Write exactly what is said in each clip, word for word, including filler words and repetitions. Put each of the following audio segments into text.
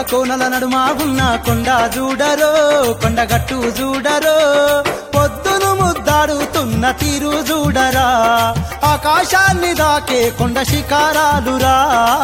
కోనల నడుమ ఉన్న కొండ చూడరో కొండగట్టు చూడరో పొద్దును ముద్దాడుతున్న తీరు చూడరా ఆకాశాన్ని దాకే కొండ శిఖరాలురా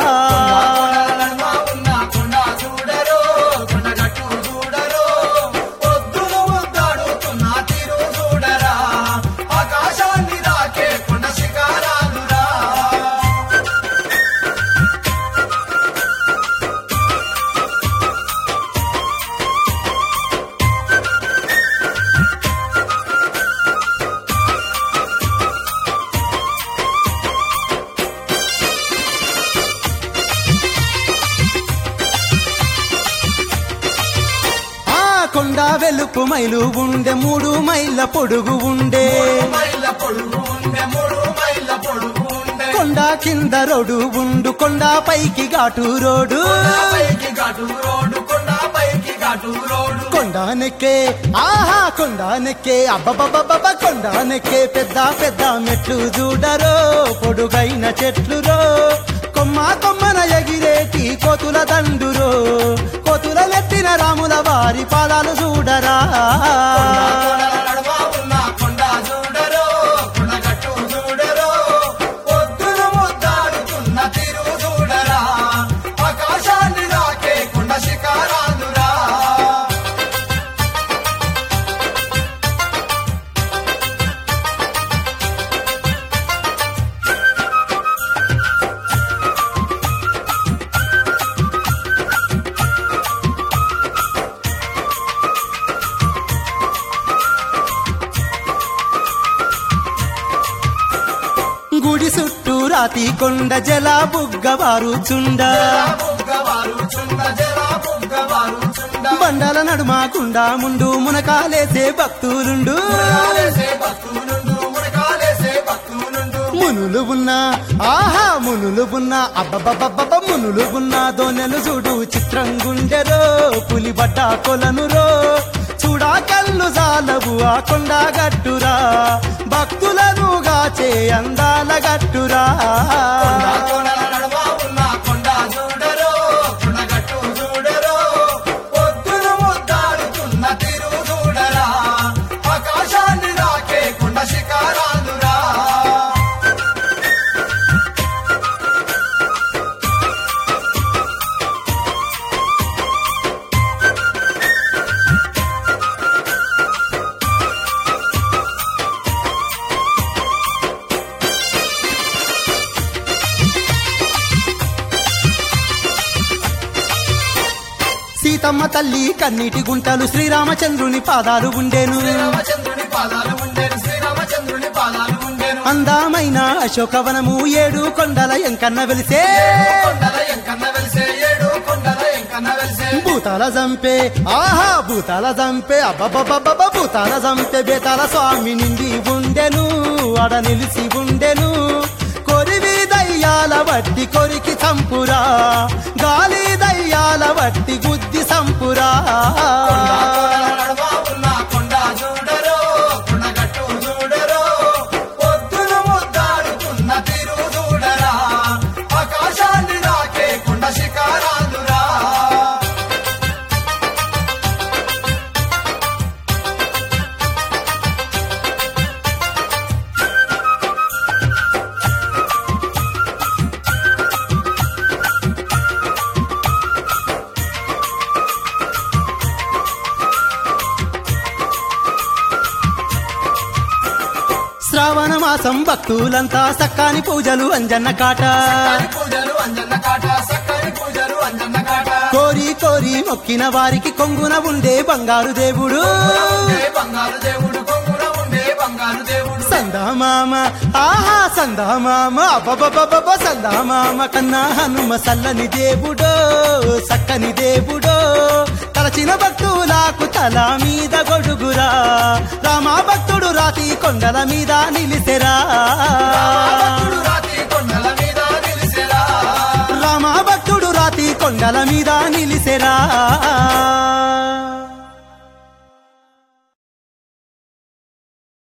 కొండ వెలుపు మైలు ఉండే మూడు మైళ్ళ పొడుగు ఉండే కొండ కింద రోడ్డు ఉండు కొండ పైకి ఘాటు రోడ్డు కొండ నెక్కే ఆహా కొండ నెక్కే అబ్బబ్బబ్బబ్బ కొండ నెక్కే పెద్ద పెద్ద మెట్లు చూడరో పొడుగైన చెట్లురో కొమ్మ కొమ్మన ఎగిరేటి కోతుల దండురో కోతుల నెట్టిన రాముల వారి పాదాలు చూడరా గుడి చుట్టూ రాతి కొండ జల బుగ్గవారు చుండ బండల నడుమ కుండ ముందు మునకాలేసే భక్తులుండు మునులు ఉన్నా ఆహా మునులు ఉన్నా అబ్బబ్బబ్బబ్బ మునులు ఉన్నా దోనెలు చూడు చిత్రం గుండెరో పులి బట్ట కొలనురో చూడా కళ్ళు జాలవు ఆ కొండ గట్టురా భక్తులను గాచే అందాల గట్టురా సీతమ్మ తల్లి కన్నీటి గుంటలు శ్రీరామచంద్రుని పాదాలు ఉండేను అందమైన అశోకవనము ఏడు కొండల ఎంకన్న వెలిసే భూతాల జంపే ఆహా భూతాల జంపే అబ్బబ్బబ్బబ్బ భూతాల జంపే బేతాల స్వామి నిండి ఉండెను అడ నిలిసి ఉండెను కొరివి దయ్యాల వట్టి కొరికి చంపురా గాలి దయ్యాల వట్టి గుద్ది సంపురా శ్రావణ మాసం భక్తులంతా సక్కాని పూజలు అంజన్న కాట కోరి కోరి మొక్కిన వారికి కొంగున ఉండే బంగారు దేవుడు సందామామ ఆహా సందామామ అబ్బబ్బబ్బ సందామామ కన్నా హనుమ సల్లని దేవుడో సక్కని దేవుడో తలచిన భక్తులకు తల మీద గొడుగురా రామ భక్తుడు రాతి కొండల మీద నిలిసెరా రామ భక్తుడు రాతి కొండల మీద నిలిసెరా